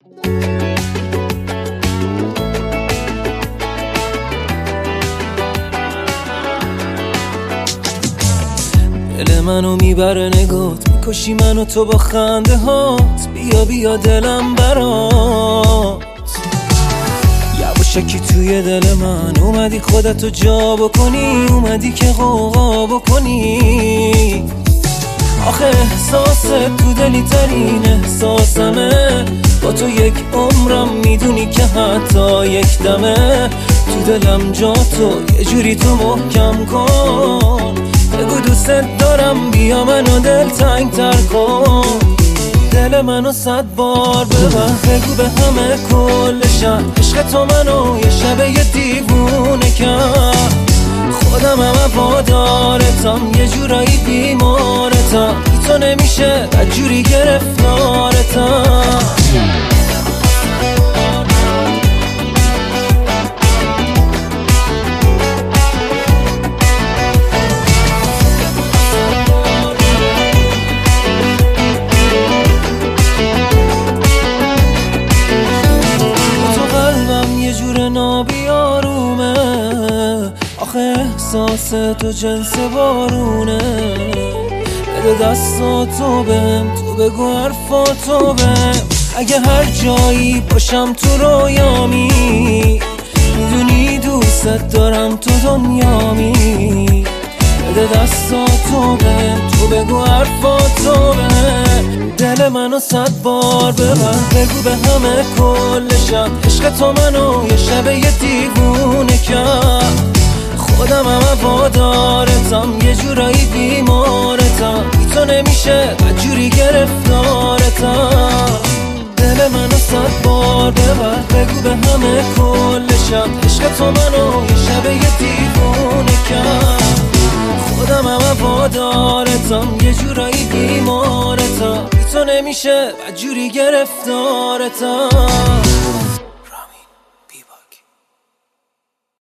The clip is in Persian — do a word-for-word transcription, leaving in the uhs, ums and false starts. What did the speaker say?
دل منو میبره نگات، میکشی منو تو با خنده هات. بیا بیا دلم برات، یواشکی توی دل من اومدی خودتو جا بکنی، اومدی که غوغا بکنی. آخه احساست تو دلی ترین احساسمه، با تو یک عمرم میدونی که حتی یک دمه. تو دلم جا تو یه جوری تو محکم کن، بگو دوست دارم بیا منو دل تنگ تر کن. دل منو صد بار ببر، بگو به همه کلشم عشق تو منو یه شب یه دیوونه کرد. خودم هم وادارتم یه جورایی بیمارتم، بی تو نمیشه بدجوری گرفتارتم. نابیارومه آخه احساس تو جنس بارونه. بده دستاتو بهم، تو بگو حرفاتو بهم. اگه هر جایی باشم تو رویامی، میدونی دوست دارم تو دنیامی. بده دستاتو بهم، تو بگو حرفاتو بهم. دل منو صد بار ببر، بگو به همه کلشم عشق تو منو یه شب یه دیوونه کرد. خودم هم وادارتم یه جورایی بیمارتم، بی تو نمیشه بدجوری گرفتارتم. دل منو صد بار ببر، بگو به همه کلشم عشق تو منو یه شب یه دیوونه کرد. خودم هم وادارتم یه جورایی بیمارتم، بی تو نمیشه بدجوری گرفتارتم.